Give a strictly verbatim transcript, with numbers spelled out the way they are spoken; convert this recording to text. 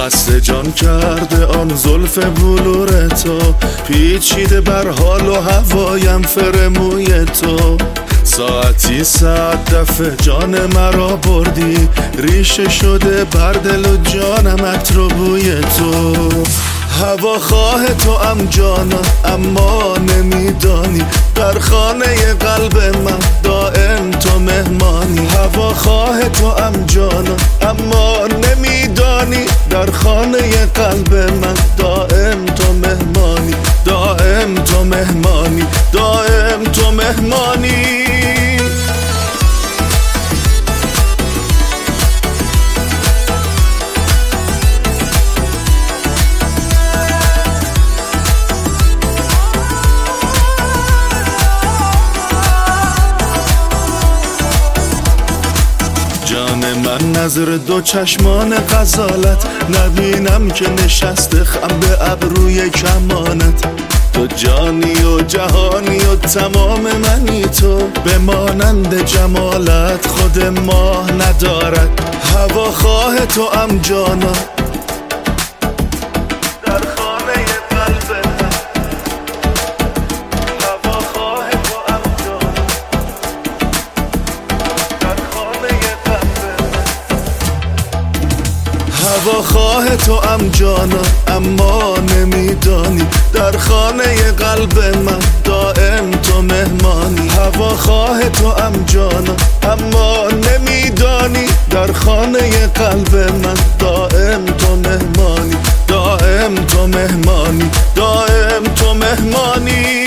خسته جان کرده آن زلف بلور تو، پیچیده بر حال و هوایم فرموی تو. ساعتی صد دفعه جان مرا بردی، ریشه شده بر دل و جانم عطر و بوی تو. هوا خواه تو ام جانا اما نمیدانی، در خانه قلب من دائم تو مهمانی. هوا خواه تو ام جانا اما نمیدانی، در خانه قلب من دائم تو مهمانی. دائم تو مهمانی، دائم تو مهمانی. جان من نظر دو چشمان غزالت، نبینم که نشسته خم به ابروی کمانت. تو جانی و جهانی و تمام منی، تو به مانند جمالت خود ماه ندارد. هوا خواه تو ام جانا در خانه قلب من، هوا خواه تو ام جانا در خانه قلب من. هوا خواه تو ام جانا اما نمیدانی، در خانه قلب من دائم تو مهمانی. هوا خواه تو ام جانا اما نمیدانی، در خانه قلب من دائم تو مهمانی. دائم تو مهمانی، دائم تو مهمانی.